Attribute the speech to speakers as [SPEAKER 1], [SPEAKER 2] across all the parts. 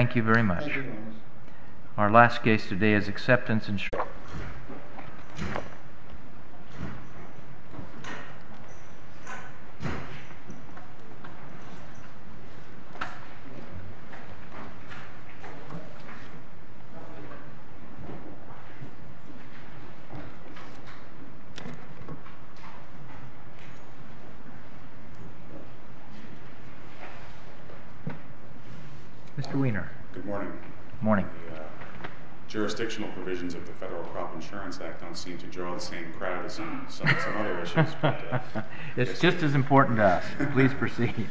[SPEAKER 1] Thank you very much.
[SPEAKER 2] Thank you, Lawrence.
[SPEAKER 1] Our last case today is acceptance insurance. Mr. Wiener.
[SPEAKER 3] Good morning.
[SPEAKER 1] Morning.
[SPEAKER 3] The jurisdictional provisions of the Federal Crop Insurance Act don't seem to draw the same crowd as some other issues. But,
[SPEAKER 1] it's just as important to us. Please proceed.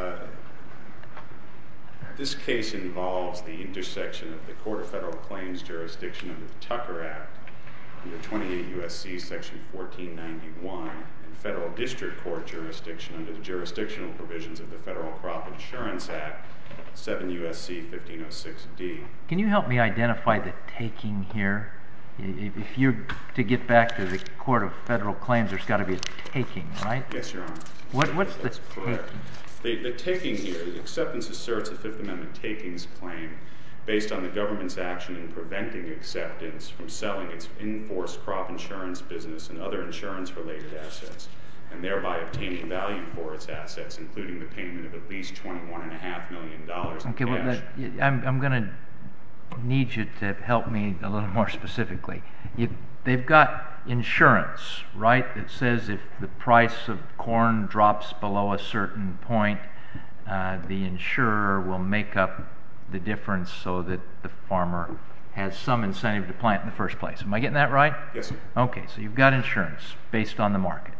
[SPEAKER 3] This case involves the intersection of the Court of Federal Claims jurisdiction under the Tucker Act, under 28 U.S.C. Section 1491, and Federal District Court jurisdiction under the jurisdictional provisions of the Federal Crop Insurance Act, 7 U.S.C. 1506D.
[SPEAKER 1] Can you help me identify the taking here? If you're to get back to the Court of Federal Claims, there's got to be a taking, right?
[SPEAKER 3] Yes, Your Honor.
[SPEAKER 1] What's the taking?
[SPEAKER 3] The taking here, the acceptance asserts a Fifth Amendment takings claim based on the government's action in preventing acceptance from selling its in-force crop insurance business and other insurance-related assets, and thereby obtaining value for its assets, including the payment of at least $21.5 million in cash.
[SPEAKER 1] Okay, well, I'm going to need you to help me a little more specifically. They've got insurance, right, that says if the price of corn drops below a certain point, the insurer will make up the difference so that the farmer has some incentive to plant in the first place. Am I getting that right?
[SPEAKER 3] Yes, sir.
[SPEAKER 1] Okay, so you've got insurance based on the market.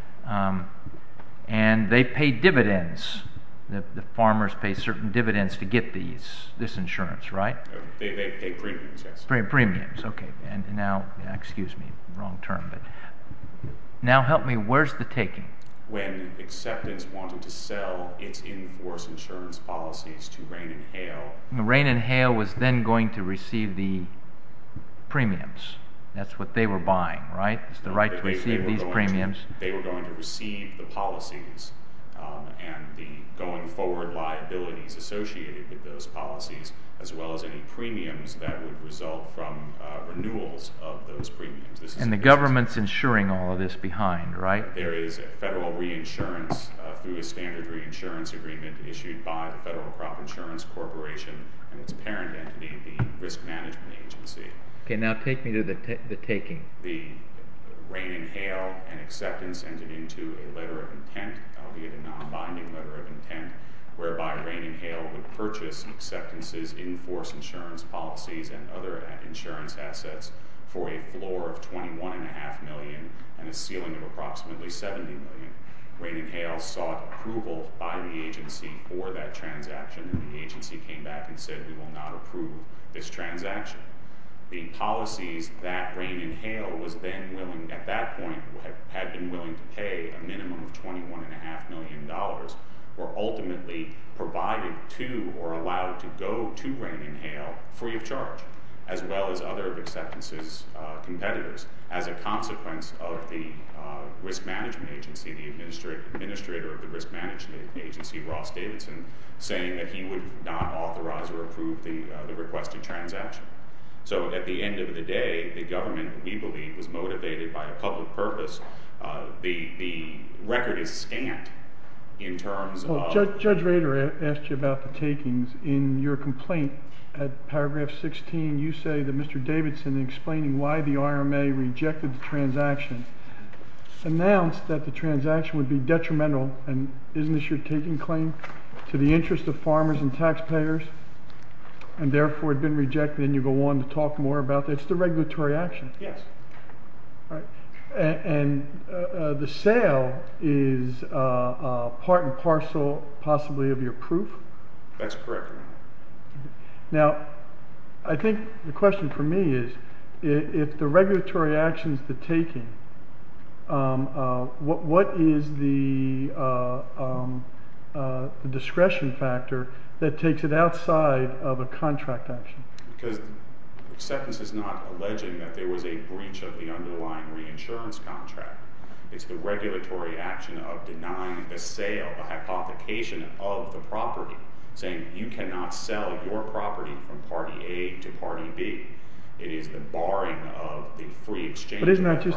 [SPEAKER 1] And they pay dividends. The farmers pay certain dividends to get this insurance, right?
[SPEAKER 3] They pay premiums, yes.
[SPEAKER 1] Premiums, okay. And now, excuse me, wrong term, but now help me, where's the taking?
[SPEAKER 3] When acceptance wanted to sell its in-force insurance policies to Rain and Hail.
[SPEAKER 1] Rain and Hail was then going to receive the premiums. That's what they were buying, right? It's the right to receive these premiums.
[SPEAKER 3] They were going to receive the policies and the going forward liabilities associated with those policies, as well as any premiums that would result from renewals of those premiums.
[SPEAKER 1] And the government's insuring all of this behind, right?
[SPEAKER 3] There is a federal reinsurance through a standard reinsurance agreement issued by the Federal Crop Insurance Corporation and its parent entity, the Risk Management Agency.
[SPEAKER 1] Okay, now take me to the taking.
[SPEAKER 3] The Rain and Hail and acceptance entered into a letter of intent, albeit a non-binding letter of intent, whereby Rain and Hail would purchase acceptance's in-force insurance policies and other insurance assets for a floor of $21.5 million and a ceiling of approximately $70 million. Rain and Hail sought approval by the agency for that transaction, and the agency came back and said, we will not approve this transaction. The policies that Rain and Hail was then willing, at that point, had been willing to pay a minimum of $21.5 million, were ultimately provided to or allowed to go to Rain and Hail free of charge, as well as other of acceptance's competitors, as a consequence of the Risk Management Agency, the administrator of the Risk Management Agency, Ross Davidson, saying that he would not authorize or approve the requested transaction. So at the end of the day, the government, we believe, was motivated by a public purpose. The record is scant in terms of...
[SPEAKER 2] Judge Rader asked you about the takings. In your complaint at paragraph 16, you say that Mr. Davidson, in explaining why the RMA rejected the transaction, announced that the transaction would be detrimental, and isn't this your taking claim, to the interest of farmers and taxpayers, and therefore had been rejected, and you go on to talk more about that. It's the regulatory action.
[SPEAKER 3] Yes.
[SPEAKER 2] Right. And the sale is part and parcel, possibly, of your proof?
[SPEAKER 3] That's correct.
[SPEAKER 2] Now, I think the question for me is, if the regulatory action is the taking, what is the discretion factor that takes it outside of a contract action?
[SPEAKER 3] Because acceptance is not alleging that there was a breach of the underlying reinsurance contract. It's the regulatory action of denying the sale, the hypothecation of the property saying you cannot sell your property from party A to party B. It is the barring of the free exchange.
[SPEAKER 2] But isn't that just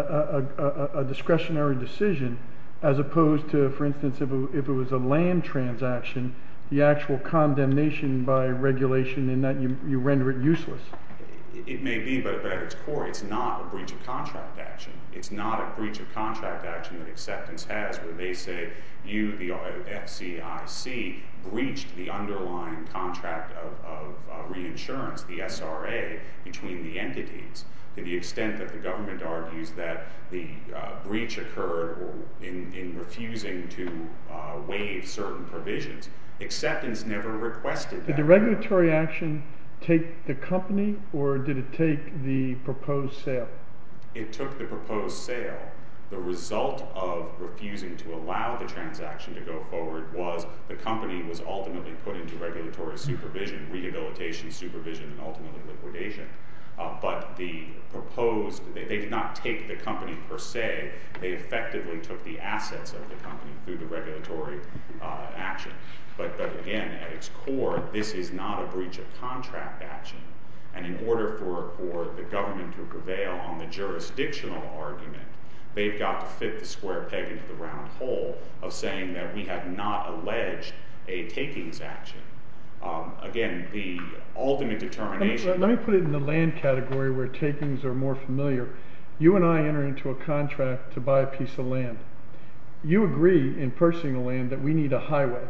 [SPEAKER 2] a discretionary decision, as opposed to, for instance, if it was a land transaction, the actual condemnation by regulation in that you render it useless?
[SPEAKER 3] It may be, but at its core, it's not a breach of contract action. It's not a breach of contract action that acceptance has, where they say you, the FCIC, breached the underlying contract of reinsurance, the SRA, between the entities, to the extent that the government argues that the breach occurred in refusing to waive certain provisions. Acceptance never requested that.
[SPEAKER 2] Did the regulatory action take the company, or did it take the proposed sale?
[SPEAKER 3] It took the proposed sale. The result of refusing to allow the transaction to go forward was the company was ultimately put into regulatory supervision, rehabilitation supervision, and ultimately liquidation. But the proposed, they did not take the company per se. They effectively took the assets of the company through the regulatory action. But again, at its core, this is not a breach of contract action. And in order for the government to prevail on the jurisdictional argument, they've got to fit the square peg into the round hole of saying that we have not alleged a takings action. Again, the ultimate determination...
[SPEAKER 2] Let me put it in the land category where takings are more familiar. You and I enter into a contract to buy a piece of land. You agree in purchasing the land that we need a highway.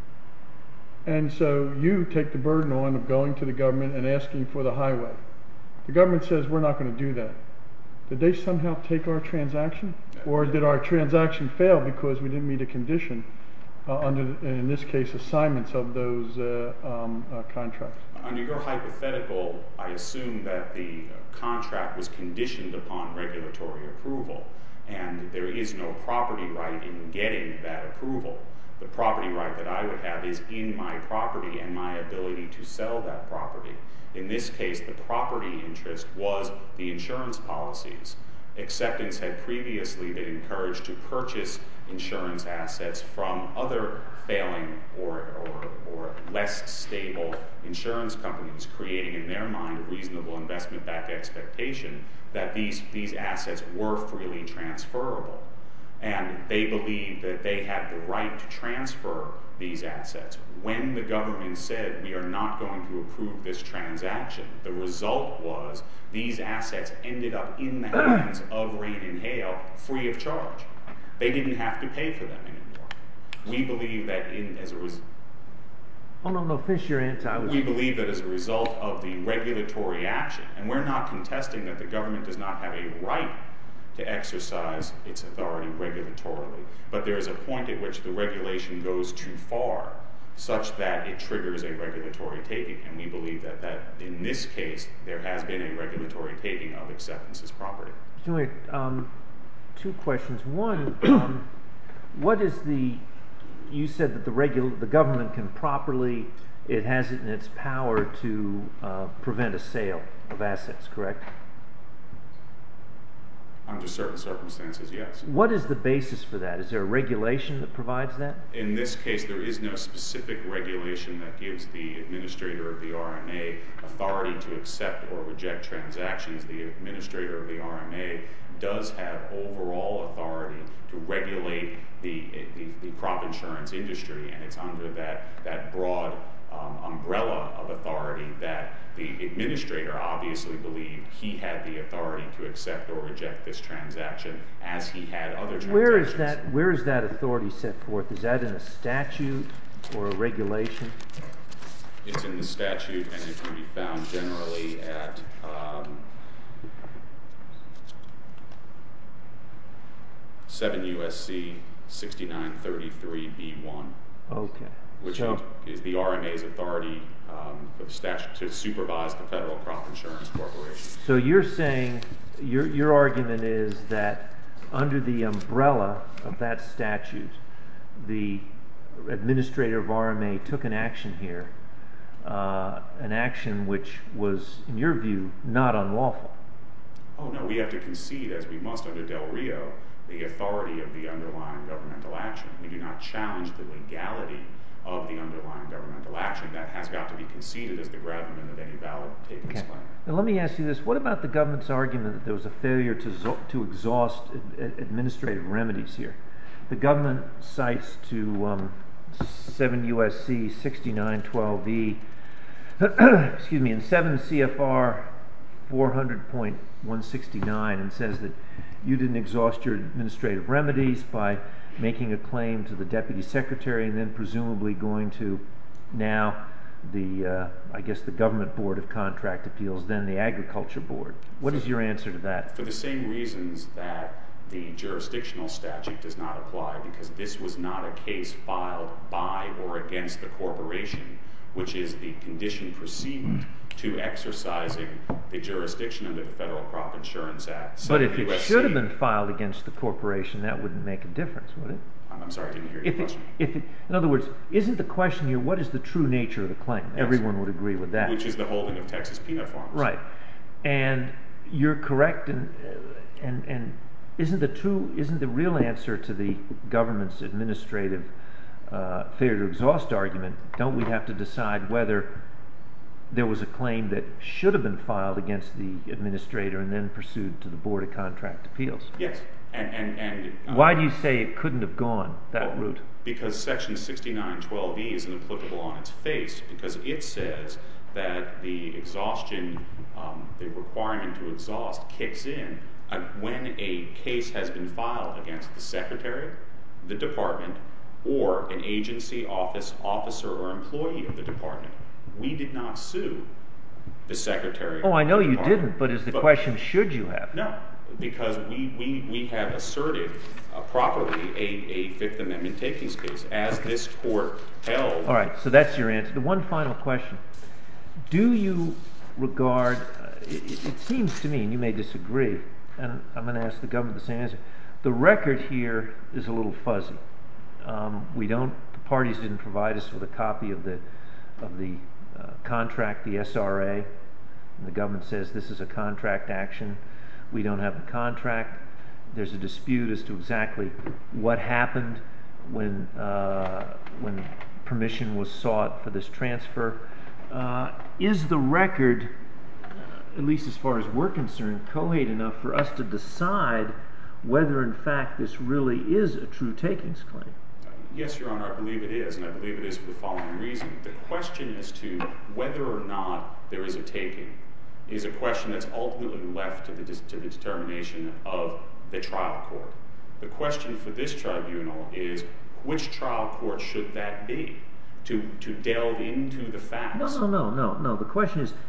[SPEAKER 2] And so you take the burden on of going to the government and asking for the highway. The government says we're not going to do that. Did they somehow take our transaction? Or did our transaction fail because we didn't meet a condition under, in this case, assignments of those contracts?
[SPEAKER 3] Under your hypothetical, I assume that the contract was conditioned upon regulatory approval, and there is no property right in getting that approval. The property right that I would have is in my property and my ability to sell that property. In this case, the property interest was the insurance policies. Acceptance had previously been encouraged to purchase insurance assets from other failing or less stable insurance companies, creating in their mind a reasonable investment-backed expectation that these assets were freely transferable. And they believed that they had the right to transfer these assets. When the government said we are not going to approve this transaction, the result was these assets ended up in the hands of Rain and Hail free of charge. They didn't have to pay for them anymore. We believe that as a result...
[SPEAKER 1] Oh, no, finish your answer.
[SPEAKER 3] We believe that as a result of the regulatory action, and we're not contesting that the government does not have a right to exercise its authority regulatorily, but there is a point at which the regulation goes too far, such that it triggers a regulatory taking, and we believe that in this case there has been a regulatory taking of acceptance as property.
[SPEAKER 1] Two questions. One, what is you said that the government can properly, it has it in its power to prevent a sale of assets, correct?
[SPEAKER 3] Under certain circumstances, yes.
[SPEAKER 1] What is the basis for that? Is there a regulation that provides that?
[SPEAKER 3] In this case, there is no specific regulation that gives the administrator of the RMA authority to accept or reject transactions. The administrator of the RMA does have overall authority to regulate the crop insurance industry, and it's under that broad umbrella of authority that the administrator obviously believed he had the authority to accept or reject this transaction as he had other transactions.
[SPEAKER 1] Where is that authority set forth? Is that in a statute or a regulation?
[SPEAKER 3] It's in the statute, and it can be found generally at 7 U.S.C. 6933b1.
[SPEAKER 1] Okay.
[SPEAKER 3] Which is the RMA's authority for the statute to supervise the Federal Crop Insurance Corporation.
[SPEAKER 1] So you're saying, your argument is that under the umbrella of that statute, the administrator of RMA took an action here, an action which was, in your view, not unlawful.
[SPEAKER 3] Oh no, we have to concede, as we must under Del Rio, the authority of the underlying governmental action. We do not challenge the legality of the underlying governmental action. That has got to be conceded as the gravamen of any valid takings claim.
[SPEAKER 4] Now let me ask you this. What about the government's argument that there was a failure to exhaust administrative remedies here? The government cites to 7 U.S.C. 6912E, excuse me, and 7 CFR 400.169, and says that you didn't exhaust your administrative remedies by making a claim to the Deputy Secretary and then presumably going to now the, I guess, the Government Board of Contract Appeals, then the Agriculture Board. What is your answer to that?
[SPEAKER 3] For the same reasons that the jurisdictional statute does not apply, because this was not a case filed by or against the corporation, which is the condition precedent to exercising the jurisdiction under the Federal Crop Insurance Act.
[SPEAKER 4] But if it should have been filed against the corporation, that wouldn't make a difference, would it?
[SPEAKER 3] I'm sorry, I didn't hear your question.
[SPEAKER 4] In other words, isn't the question here, what is the true nature of the claim? Yes. Everyone would agree with that.
[SPEAKER 3] Which is the holding of Texas peanut farmers.
[SPEAKER 4] Right. And you're correct, and isn't the real answer to the government's administrative failure to exhaust argument, don't we have to decide whether there was a claim that should have been filed against the administrator and then pursued to the Board of Contract Appeals?
[SPEAKER 3] Yes. And
[SPEAKER 4] why do you say it couldn't have gone that route?
[SPEAKER 3] Because Section 6912E isn't applicable on its face, because it says that the exhaustion, the requirement to exhaust kicks in when a case has been filed against the Secretary, the Department, or an agency, office, officer, or employee of the Department. We did not sue the Secretary.
[SPEAKER 4] Oh, I know you didn't, but is the question, should you have?
[SPEAKER 3] No, because we have asserted properly a Fifth Amendment takings case, as this court held.
[SPEAKER 4] All right, so that's your answer. The one final question. Do you regard, it seems to me, and you may disagree, and I'm going to ask the government the same answer, the record here is a little fuzzy. The parties didn't provide us with a copy of the contract, the SRA, and the government says this is a contract action. We don't have the contract. There's a dispute as to exactly what happened when permission was sought for this transfer. Is the record, at least as far as we're concerned, coherent enough for us to decide whether in fact this really is a true takings claim?
[SPEAKER 3] Yes, Your Honor, I believe it is, and I believe it is for the following reason. The question as to whether or not there is a taking is a question that's ultimately left to the determination of the trial court. The question for this tribunal is, which trial court should that be to delve into the facts?
[SPEAKER 4] No. The question is,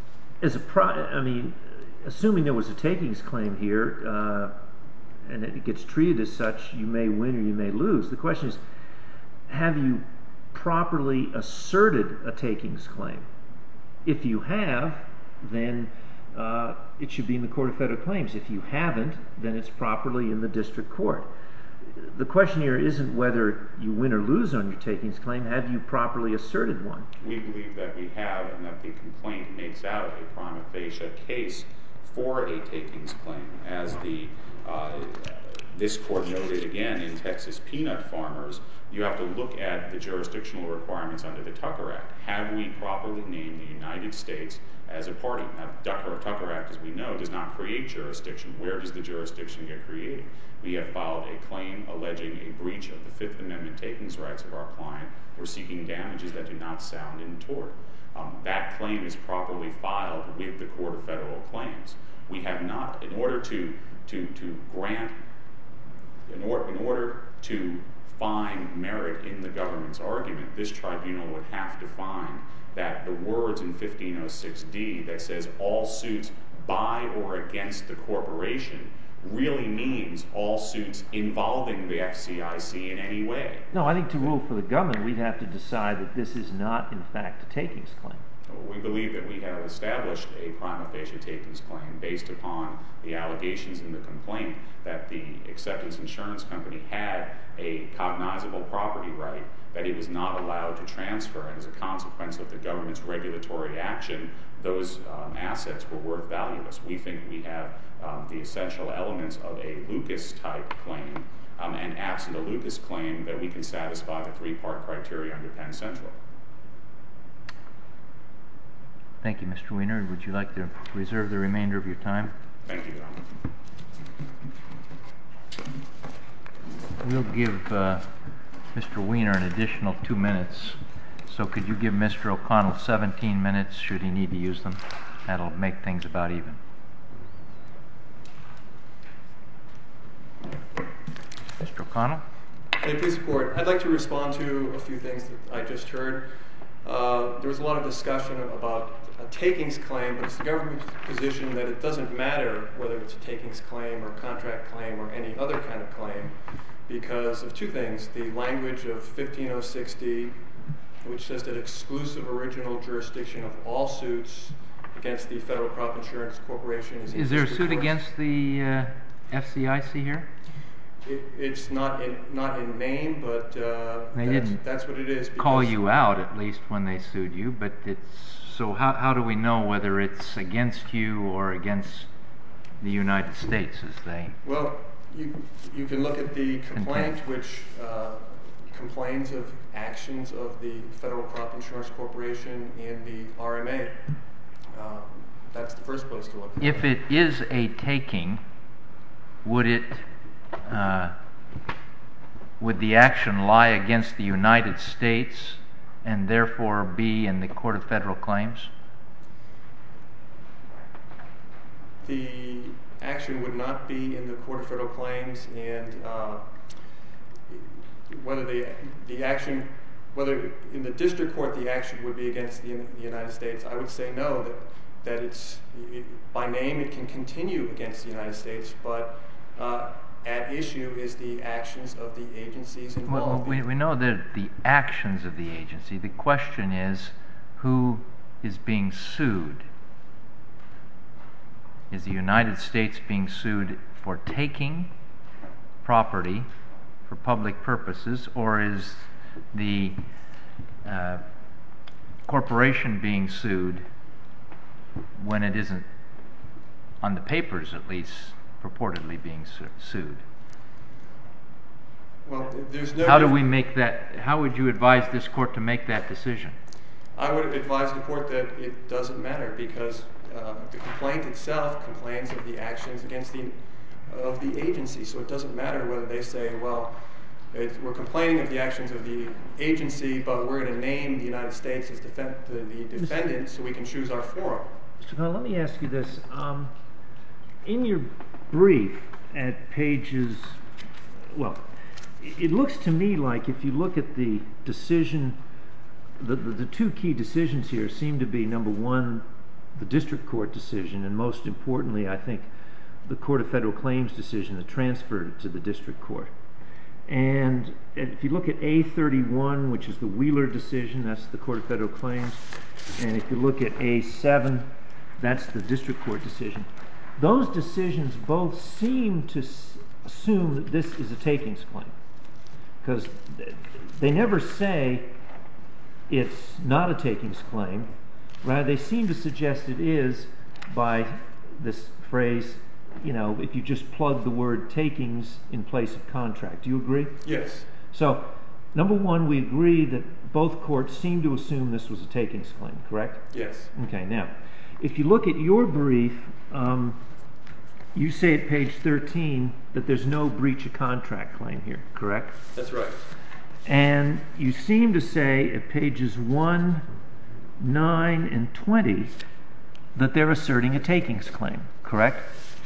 [SPEAKER 4] assuming there was a takings claim here, and it gets treated as such, you may win or you may lose. The question is, have you properly asserted a takings claim? If you have, then it should be in the Court of Federal Claims. If you haven't, then it's properly in the district court. The question here isn't whether you win or lose on your takings claim. Have you properly asserted one?
[SPEAKER 3] We believe that we have, and that the complaint makes out a prima facie case for a takings claim. As this court noted again in Texas Peanut Farmers, you have to look at the jurisdictional requirements under the Tucker Act. Have we properly named the United States as a party? Now, the Tucker Act, as we know, does not create jurisdiction. Where does the jurisdiction get created? We have filed a claim alleging a breach of the Fifth Amendment takings rights of our client. We're seeking damages that do not sound in tort. That claim is properly filed with the Court of Federal Claims. We have not, in order to find merit in the government's argument, this tribunal would have to find that the words in 1506D that says all suits by or against the corporation really means all suits involving the FCIC in any way.
[SPEAKER 4] No, I think to rule for the government, we'd have to decide that this is not, in fact, a takings claim.
[SPEAKER 3] We believe that we have established a prima facie takings claim based upon the allegations in the complaint that the acceptance insurance company had a cognizable property right that it was not allowed to transfer, and as a consequence of the government's regulatory action, those assets were worth valueless. We think we have the essential elements of a Lucas-type claim and absent a Lucas claim, that we can satisfy the three-part criteria under Penn Central.
[SPEAKER 1] Thank you, Mr. Weiner. Would you like to reserve the remainder of your time?
[SPEAKER 3] Thank you, Your Honor.
[SPEAKER 1] We'll give Mr. Weiner an additional 2 minutes. So could you give Mr. O'Connell 17 minutes should he need to use them? That'll make things about even. Mr. O'Connell?
[SPEAKER 5] May it please the Court. I'd like to respond to a few things that I just heard. There was a lot of discussion about a takings claim, but it's the government's position that it doesn't matter whether it's a takings claim or contract claim or any other kind of claim because of two things. The language of 15060, which says that exclusive original jurisdiction of all suits against the Federal Crop Insurance Corporation
[SPEAKER 1] is there a suit against the FCIC here?
[SPEAKER 5] It's not in name, but that's what it is.
[SPEAKER 1] Call you out at least when they sued you, but so how do we know whether it's against you or against the United States as they?
[SPEAKER 5] Well, you can look at the complaint, which complains of actions of the Federal Crop Insurance Corporation in the RMA. That's the first place to look.
[SPEAKER 1] If it is a taking, would the action lie against the United States and therefore be in the Court of Federal Claims?
[SPEAKER 5] The action would not be in the Court of Federal Claims, and whether in the district court the action would be against the United States, I would say no. That it's by name it can continue against the United States, but at issue is the actions of the agencies involved.
[SPEAKER 1] Well, we know that the actions of the agency. The question is, who is being sued? Is the United States being sued for taking property for public purposes, or is the corporation being sued when it isn't, on the papers at least, purportedly being sued?
[SPEAKER 5] Well, there's no.
[SPEAKER 1] How do we make that? How would you advise this court to make that decision?
[SPEAKER 5] I would advise the court that it doesn't matter because the complaint itself complains of the actions against the agency. So it doesn't matter whether they say, well, we're complaining of the actions of the agency, but we're going to name the United States as the defendant so we can choose our forum.
[SPEAKER 4] Mr. Connell, let me ask you this. In your brief at pages, well, it looks to me like if you look at the decision, the two key decisions here seem to be, number one, the district court decision, and most importantly, I think, the Court of Federal Claims decision that transferred it to the district court. And if you look at A31, which is the Wheeler decision, that's the Court of Federal Claims, and if you look at A7, that's the district court decision. Those decisions both seem to assume that this is a takings claim, because they never say it's not a takings claim. Rather, they seem to suggest it is by this phrase, if you just plug the word takings in place of contract. Do you agree?
[SPEAKER 5] Yes.
[SPEAKER 4] So, number one, we agree that both courts seem to assume this was a takings claim, correct?
[SPEAKER 5] Yes.
[SPEAKER 4] Okay, now, if you look at your brief, you say at page 13 that there's no breach of contract claim here, correct?
[SPEAKER 5] That's right.
[SPEAKER 4] And you seem to say at pages 1, 9, and 20 that they're asserting a takings claim, correct?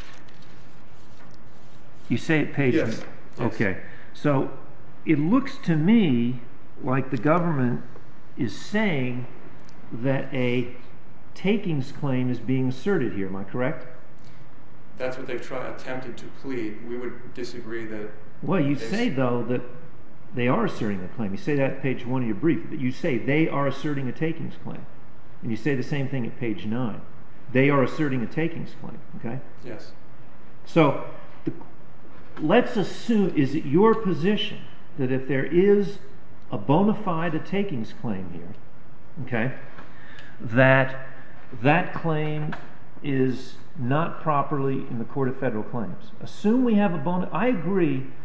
[SPEAKER 4] You say at page...
[SPEAKER 5] Yes.
[SPEAKER 4] Okay. So it looks to me like the government is saying that a takings claim is being asserted here. Am I correct?
[SPEAKER 5] That's what they've attempted to plead. We would disagree that...
[SPEAKER 4] Well, you say, though, that they are asserting a claim. You say that at page 1 of your brief. But you say they are asserting a takings claim. And you say the same thing at page 9. They are asserting a takings claim, okay?
[SPEAKER 5] Yes.
[SPEAKER 4] So let's assume, is it your position that if there is a bona fide takings claim here, okay, that that claim is not properly in the Court of Federal Claims? Assume we have a bona... I agree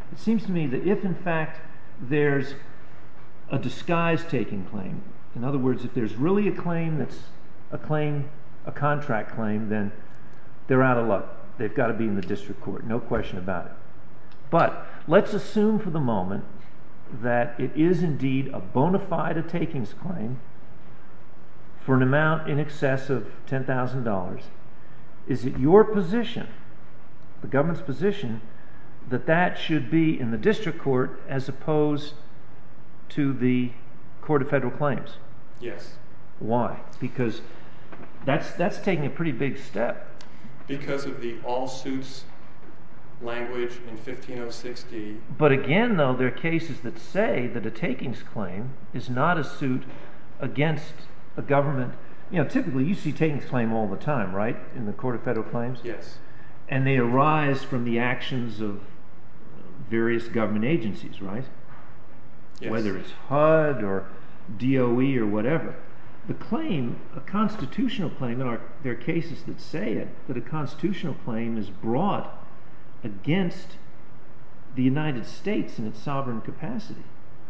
[SPEAKER 4] It seems to me that if in fact there's a disguised taking claim, in other words, if there's really a claim that's a contract claim, then they're out of luck. They've got to be in the district court, no question about it. But let's assume for the moment that it is indeed a bona fide takings claim for an amount in excess of $10,000. Is it your position, the government's position, that that should be in the district court as opposed to the Court of Federal Claims?
[SPEAKER 5] Yes.
[SPEAKER 4] Why? Because that's taking a pretty big step.
[SPEAKER 5] Because of the all suits language in 1506D.
[SPEAKER 4] But again, though, there are cases that say that a takings claim is not a suit against a government. You know, typically you see takings claim all the time, right, in the Court of Federal Claims?
[SPEAKER 5] Yes.
[SPEAKER 4] And they arise from the actions of various government agencies, right?
[SPEAKER 5] Yes.
[SPEAKER 4] Whether it's HUD or DOE or whatever. The claim, a constitutional claim, and there are cases that say it, that a constitutional claim is brought against the United States in its sovereign capacity.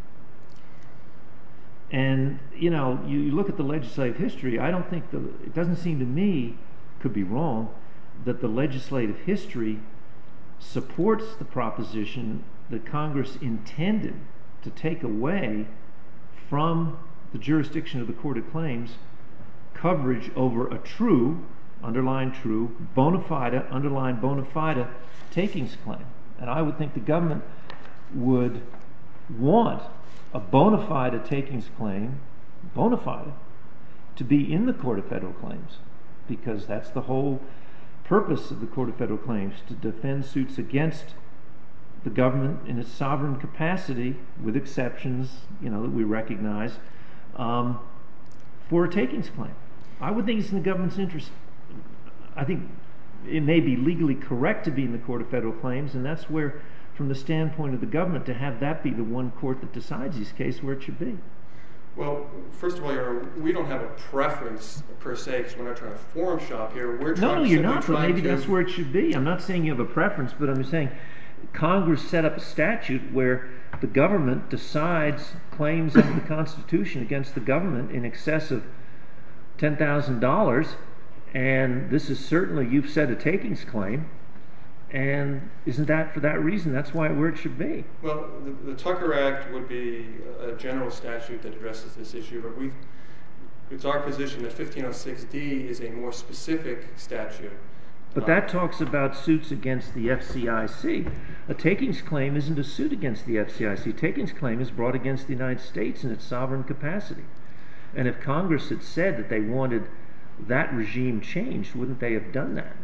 [SPEAKER 4] And, you know, you look at the legislative history, I don't think, it doesn't seem to me, could be wrong, that the legislative history supports the proposition that Congress intended to take away from the jurisdiction of the Court of Claims coverage over a true, underline true, bona fide, underline bona fide takings claim. And I would think the government would want a bona fide takings claim, bona fide, to be in the Court of Federal Claims, because that's the whole purpose of the Court of Federal Claims, to defend suits against the government in its sovereign capacity, with exceptions, you know, that we recognize, for a takings claim. I would think it's in the government's interest. I think it may be legally correct to be in the Court of Federal Claims, and that's where, from the standpoint of the government, to have that be the one court that decides these cases, where it should be.
[SPEAKER 5] Well, first of all, Your Honor, we don't have a preference per se, because we're not trying to forum shop here. We're trying
[SPEAKER 4] No, you're not, but maybe that's where it should be. I'm not saying you have a preference, but I'm saying Congress set up a statute where the government decides claims under the Constitution against the government in excess of $10,000, and this is certainly, you've said, a takings claim, and isn't that for that reason? That's where it should be.
[SPEAKER 5] Well, the Tucker Act would be a general statute that addresses this issue, but it's our position that 1506D is a more specific statute.
[SPEAKER 4] But that talks about suits against the FCIC. A takings claim isn't a suit against the FCIC. A takings claim is brought against the United States in its sovereign capacity. And if Congress had said that they wanted that regime changed, wouldn't they have done that?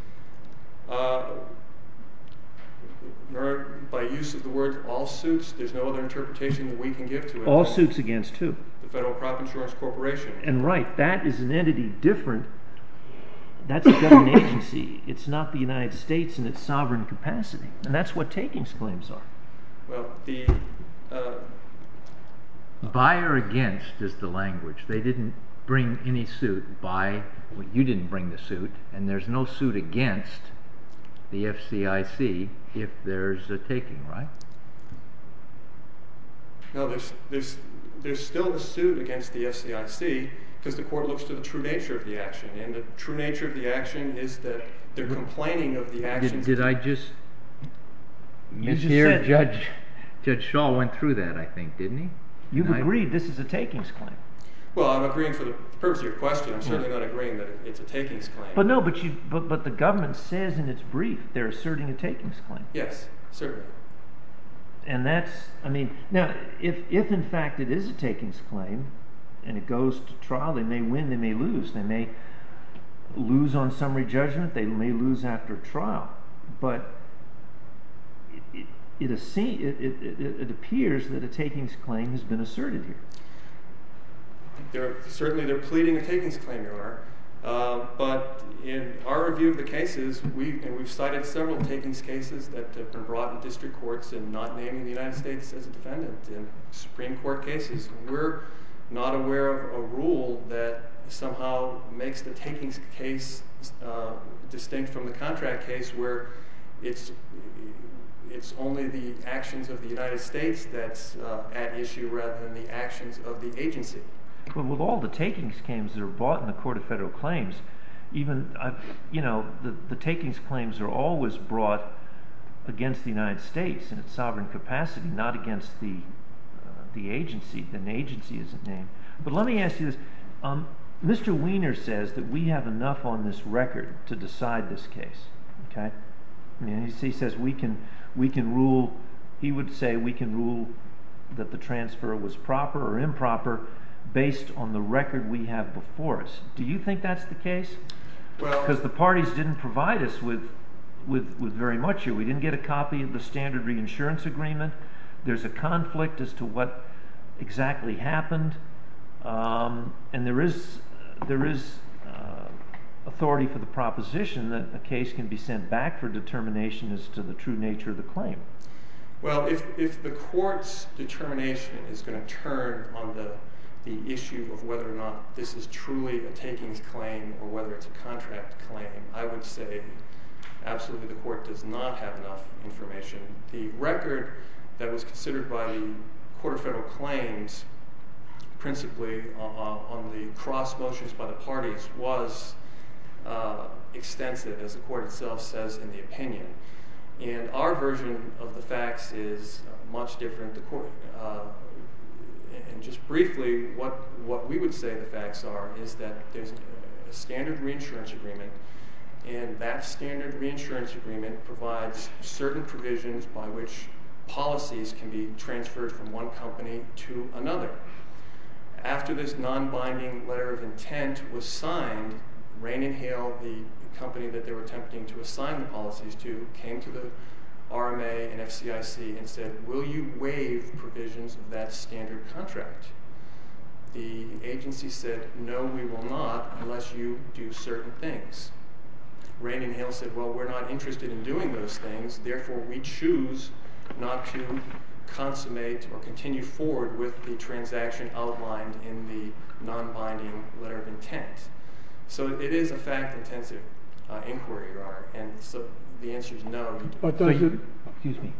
[SPEAKER 5] By use of the word all suits, there's no other interpretation that we can give to it.
[SPEAKER 4] All suits against who?
[SPEAKER 5] The Federal Crop Insurance Corporation.
[SPEAKER 4] And right, that is an entity different. That's a government agency. It's not the United States in its sovereign capacity. And that's what takings claims are.
[SPEAKER 5] Well, the...
[SPEAKER 1] By or against is the language. They didn't bring any suit by, well, you didn't bring the suit, and there's no suit against the FCIC if there's a taking, right?
[SPEAKER 5] No, there's still a suit against the FCIC because the court looks to the true nature of the action, and the true nature of the action is that they're complaining of the actions.
[SPEAKER 1] Did I just mishear? Judge Shaw went through that, I think, didn't he?
[SPEAKER 4] You've agreed this is a takings claim.
[SPEAKER 5] Well, I'm agreeing for the purpose of your question. I'm certainly not agreeing that it's a takings claim.
[SPEAKER 4] But no, but the government says in its brief they're asserting a takings claim.
[SPEAKER 5] Yes, certainly.
[SPEAKER 4] And that's, I mean, now, if in fact it is a takings claim and it goes to trial, they may win, they may lose. They may lose on summary judgment, they may lose after trial. But it appears that a takings claim has been asserted here.
[SPEAKER 5] Certainly they're pleading a takings claim, Your Honor. But in our review of the cases, we've cited several takings cases that have been brought in district courts and not naming the United States as a defendant in Supreme Court cases. We're not aware of a rule that somehow makes the takings case distinct from the contract case, where it's only the actions of the United States that's at issue rather than the actions of the agency.
[SPEAKER 4] But with all the takings claims that are brought in the Court of Federal Claims, even the takings claims are always brought against the United States in its sovereign capacity, not against the agency. An agency isn't named. But let me ask you this. Mr. Weiner says that we have enough on this record to decide this case. Okay? I mean, he says we can rule. He would say we can rule that the transfer was proper or improper based on the record we have before us. Do you think that's the case?
[SPEAKER 5] Well,
[SPEAKER 4] because the parties didn't provide us with very much here. We didn't get a copy of the standard reinsurance agreement. There's a conflict as to what exactly happened, and there is authority for the proposition that a case can be sent back for determination as to the true nature of the claim.
[SPEAKER 5] Well, if the court's determination is going to turn on the issue of whether or not this is truly a takings claim or whether it's a contract claim, I would say absolutely the court does not have enough information. The record that was considered by the Court of Federal Claims, principally on the cross motions by the parties, was extensive, as the court itself says in the opinion. And our version of the facts is much different. The court, and just briefly, what we would say the facts are is that there's a standard reinsurance agreement, and that standard reinsurance agreement provides certain provisions by which policies can be transferred from one company to another. After this non-binding letter of intent was signed, Rain and Hail, the company that they were attempting to assign the policies to, came to the RMA and FCIC and said, will you waive provisions of that standard contract? The agency said, no, we will not unless you do certain things. Rain and Hail said, well, we're not interested in doing those things, therefore we choose not to consummate or continue forward with the transaction outlined in the non-binding letter of intent. So it is a fact-intensive inquiry, Your Honor, and so the answer is no.
[SPEAKER 2] But does it?
[SPEAKER 1] Excuse me.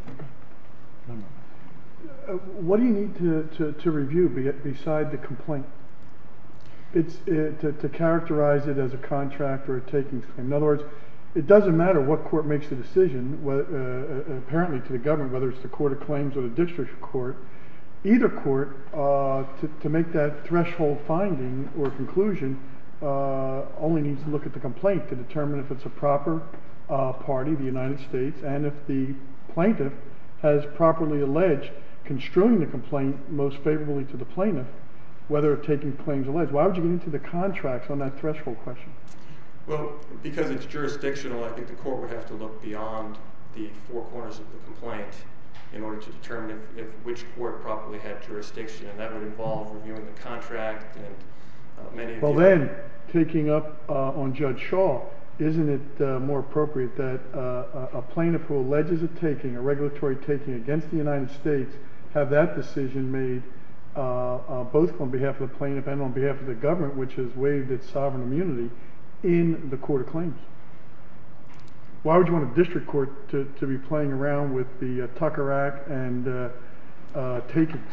[SPEAKER 2] What do you need to review beside the complaint? It's to characterize it as a contract or a takings claim. In other words, it doesn't matter what court makes the decision, apparently to the government, whether it's the Court of Claims or the District Court. Either court, to make that threshold finding or conclusion, only needs to look at the complaint to determine if it's a proper party, the United States, and if the plaintiff has properly alleged, construing the complaint most favorably to the plaintiff, whether a taking claim is alleged. Why would you get into the contracts on that threshold question?
[SPEAKER 5] Well, because it's jurisdictional, I think the court would have to look beyond the four corners of the complaint in order to determine if which court properly had jurisdiction, and that would involve reviewing the contract and many of the...
[SPEAKER 2] Well then, taking up on Judge Shaw, isn't it more appropriate that a plaintiff who alleges a taking, a regulatory taking against the United States, have that decision made both on behalf of the plaintiff and on behalf of the government, which has waived its sovereign immunity, in the Court of Claims? Why would you want a district court to be playing around with the Tucker Act and takings?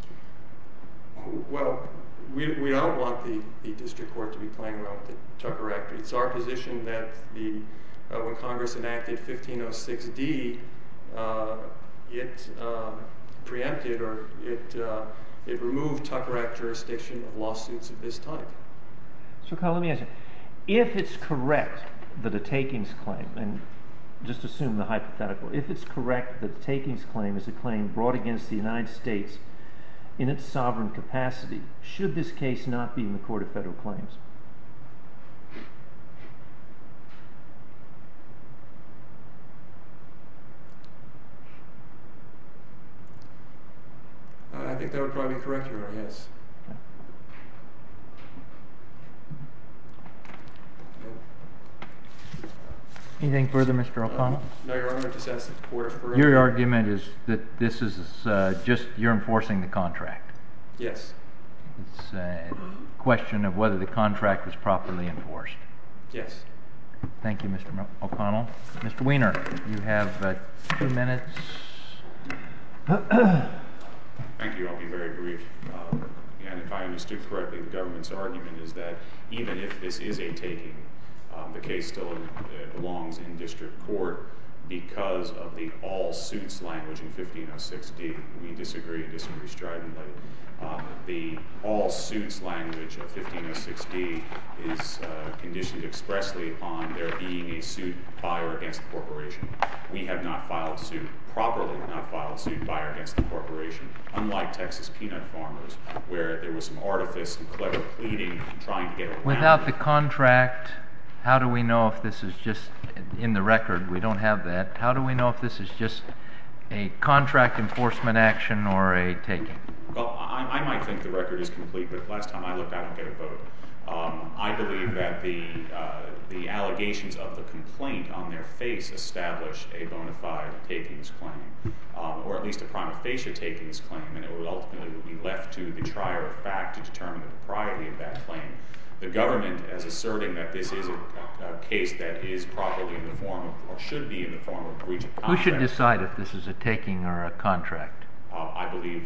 [SPEAKER 5] Well, we don't want the district court to be playing around with the Tucker Act. It's our position that when Congress enacted 1506D, it preempted or it removed Tucker Act jurisdiction of lawsuits of this type.
[SPEAKER 4] So, Kyle, let me ask you. If it's correct that a takings claim, and just assume the hypothetical, if it's correct that the takings claim is a claim brought against the United States in its sovereign capacity, should this case not be in the Court of Federal Claims?
[SPEAKER 5] I think that would probably be correct, Your Honor, yes.
[SPEAKER 1] Anything further, Mr. O'Connell?
[SPEAKER 5] No, Your Honor, I just asked that the court affirm.
[SPEAKER 1] Your argument is that this is just you're enforcing the contract.
[SPEAKER 5] Yes.
[SPEAKER 1] It's a question of whether the contract was properly enforced.
[SPEAKER 5] Yes.
[SPEAKER 1] Thank you, Mr. O'Connell. Mr. Weiner, you have 2 minutes.
[SPEAKER 3] Thank you. I'll be very brief. And if I understood correctly, the government's argument is that even if this is a taking, the case still belongs in district court because of the all suits language in 1506D. We disagree stridently. The all suits language of 1506D is conditioned expressly upon there being a suit by or against the corporation. We have not filed suit, properly not filed suit by or against the corporation, unlike Texas peanut farmers, where there was some artifice and clever pleading trying to get around.
[SPEAKER 1] Without the contract, how do we know if this is just, in the record, we don't have that, how do we know if this is just a contract enforcement action or a taking?
[SPEAKER 3] Well, I might think the record is complete, but last time I looked, I don't get a vote. I believe that the allegations of the complaint on their face establish a bona fide takings claim, or at least a prima facie takings claim, and it would ultimately be left to the trier of fact to determine the propriety of that claim. The government, as asserting that this is a case that is properly in the form of, or should be in the form of breach of contract.
[SPEAKER 1] Who should decide if this is a taking or a contract?
[SPEAKER 3] I believe.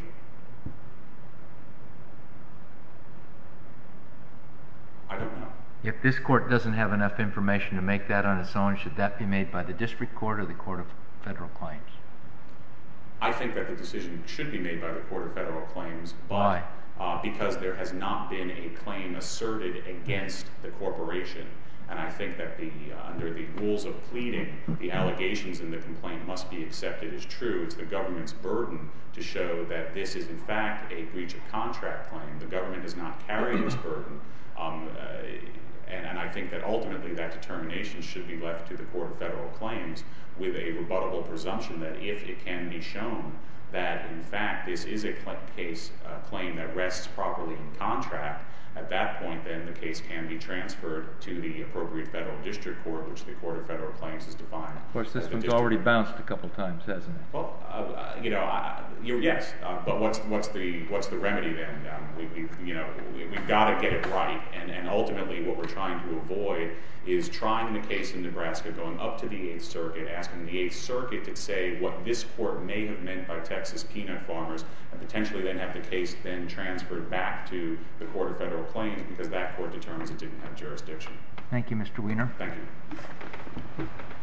[SPEAKER 3] I don't know.
[SPEAKER 1] If this court doesn't have enough information to make that on its own, should that be made by the district court or the Court of Federal Claims?
[SPEAKER 3] I think that the decision should be made by the Court of Federal Claims.
[SPEAKER 1] Why?
[SPEAKER 3] Because there has not been a claim asserted against the corporation. And I think that under the rules of pleading, the allegations in the complaint must be accepted as true. It's the government's burden to show that this is in fact a breach of contract claim. The government has not carried its burden. And I think that ultimately that determination should be left to the Court of Federal Claims with a rebuttable presumption that if it can be shown that in fact this is a claim that rests properly in contract, at that point then the case can be transferred to the appropriate federal district court, which the Court of Federal Claims has defined.
[SPEAKER 1] Of course, this one's already bounced a couple times, hasn't it?
[SPEAKER 3] Well, yes, but what's the remedy then? We've got to get it right, and ultimately what we're trying to avoid is trying the case in Nebraska, going up to the 8th Circuit, asking the 8th Circuit to say what this court may have meant by Texas peanut farmers, and potentially then have the case then transferred back to the Court of Federal Claims because that court determines it didn't have jurisdiction.
[SPEAKER 1] Thank you, Mr. Weiner.
[SPEAKER 3] Thank you.